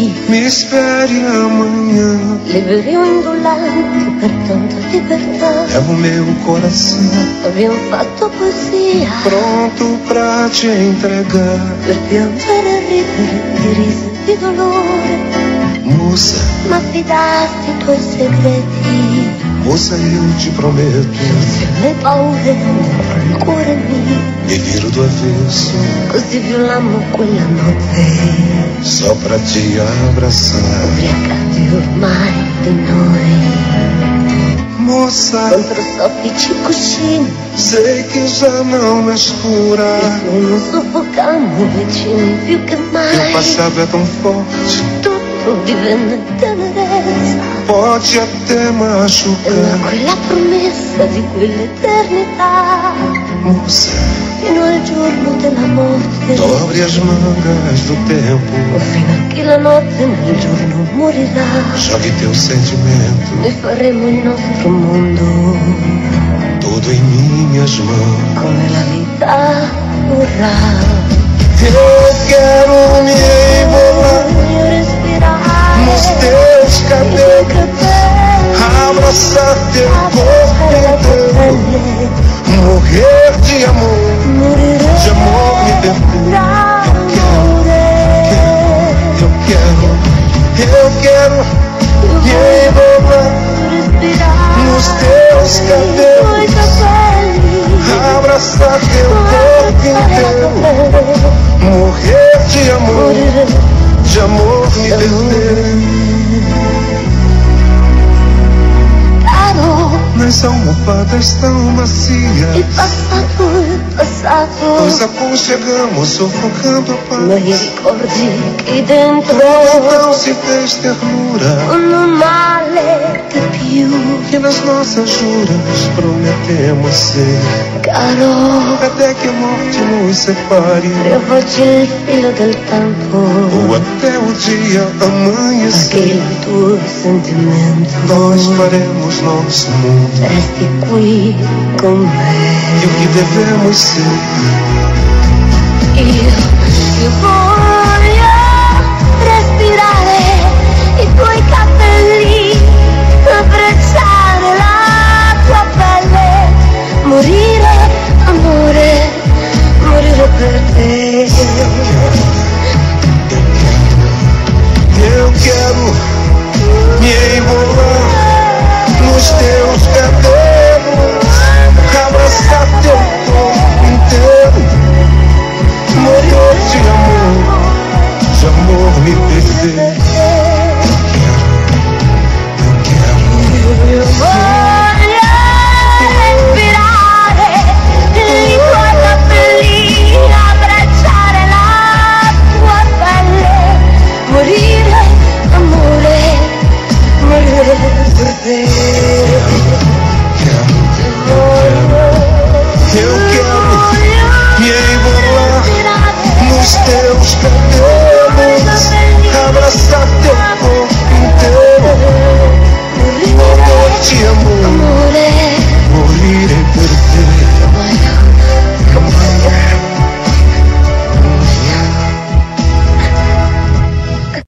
Mi espere amanhã. Leverei um indolente per tanta liberdade. É o meu coração Abbiamo fatto poesia pronto pra te entregar. per piangere e ridere di risa e di dolore. Moça, Ma affidasti i tuoi segreti. moça, eu te prometo. Se le paure nel cuore mio, Mi viro do avesso così violammo quella notte. só pra te abraçar. Ubriacati ormai di noi. Moça, Contro soffici cuscini, sei que já não és pura. e non soffocammo vicini più che Teu mai. passado é tão forte, Tutto divenne tenerezza. pode até E machucar. quella promessa di quell'eternità, Moça, fino al giorno della morte, dobre as mangas do tempo. o fino a che la notte nel giorno morirà. Jogue teu sentimento Noi faremo il nostro mondo tudo em minhas mãos. come la vita vorrà. Eu quero me enrolar Voglio respirare nos teus i tuoi cabelos, capelli, abraçar teu abbracciare la tua corpo inteiro, pelle, morrer de amor, morire de amor me perder. d'amore. Eu quero me enrolar Respirare nos teus i tuoi cabelos, capelli, abraçar teu corpo inteiro, morrer de amor me perder. Caro, Nas almofadas tão macias, il passato, nos aconchegamos sufocando a ma paz. i ricordi qui dentro Então se fez ternura non male di più. que nas nossas juras prometemos ser, Caro, até que a morte nos separe, riavvolgi il filo del tempo, ou até o dia perché amanhecer. il tuo sentimento Nós faremos nosso mundo resti qui con me. e o que devemos ser. Io voglio respirare i tuoi capelli, abbracciare la tua pelle, morire, amore, morire per te. Eu quero me enrolar nos teus cabelos, abraçar teu corpo inteiro, morrer de amor me perder. Io voglio respirare i tuoi capelli, abbracciare la tua pelle, morire, amore, morire per te. Eu quero me enrolar nos teus cabelos,